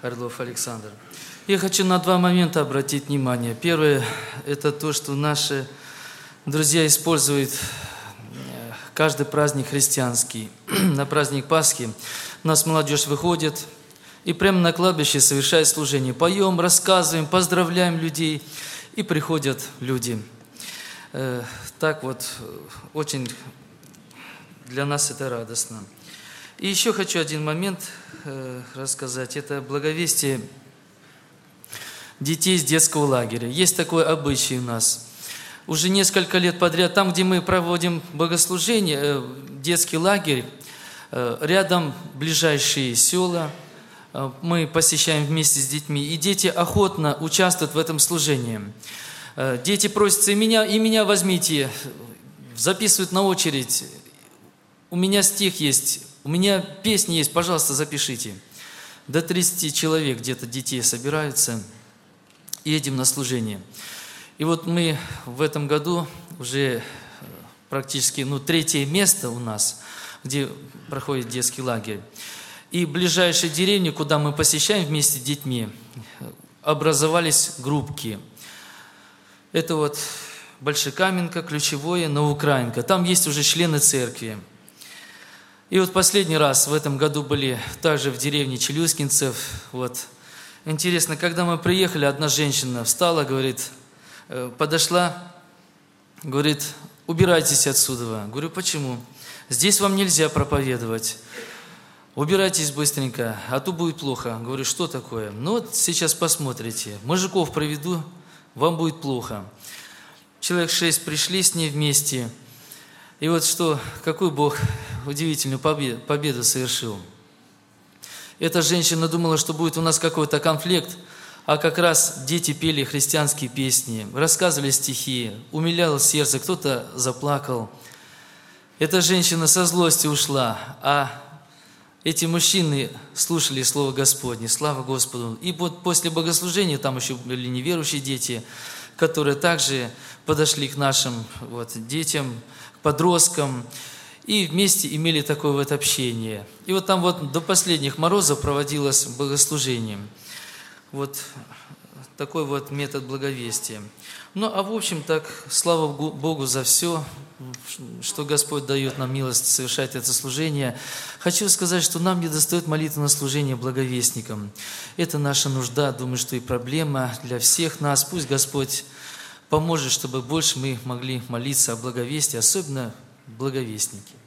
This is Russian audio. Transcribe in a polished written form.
Орлов Александр. Я хочу на два момента обратить внимание. Первое – это то, что наши друзья используют каждый праздник христианский. На праздник Пасхи у нас молодежь выходит и прямо на кладбище совершает служение. Поем, рассказываем, поздравляем людей, и приходят люди. Так вот, очень для нас это радостно. И еще хочу один момент рассказать. Это благовестие детей из детского лагеря. Есть такой обычай у нас. Уже несколько лет подряд, там, где мы проводим богослужение, детский лагерь, рядом ближайшие села, мы посещаем вместе с детьми, и дети охотно участвуют в этом служении. Дети просятся, и меня возьмите, записывают на очередь. У меня стих есть, у меня песни есть, пожалуйста, запишите. До 30 человек где-то детей собираются, и едем на служение. И вот мы в этом году уже практически, третье место у нас, где проходит детский лагерь. И в ближайшей деревне, куда мы посещаем вместе с детьми, образовались группки. Это вот Большекаменка, Ключевое, Новоукраинка. Там есть уже члены церкви. И вот последний раз в этом году были также в деревне Челюскинцев. Вот. Интересно, когда мы приехали, одна женщина встала, говорит, подошла, говорит, убирайтесь отсюда. Говорю, почему? Здесь вам нельзя проповедовать. Убирайтесь быстренько, а то будет плохо. Говорю, что такое? Вот сейчас посмотрите. Мужиков проведу, вам будет плохо. Человек 6 пришли с ней вместе. И вот какой Бог удивительную победу совершил. Эта женщина думала, что будет у нас какой-то конфликт, а как раз дети пели христианские песни, рассказывали стихи, умиляло сердце, кто-то заплакал. Эта женщина со злости ушла, а эти мужчины слушали Слово Господне, слава Господу. И вот после богослужения, там еще были неверующие дети, которые также подошли к нашим детям, подросткам, и вместе имели такое вот общение. И вот там вот до последних морозов проводилось богослужение. Вот такой вот метод благовестия. А в общем так, слава Богу за все, что Господь дает нам милость совершать это служение. Хочу сказать, что нам недостает молитвы на служение благовестникам. Это наша нужда, думаю, что и проблема для всех нас. Пусть Господь поможет, чтобы больше мы могли молиться о благовестии, особенно благовестники.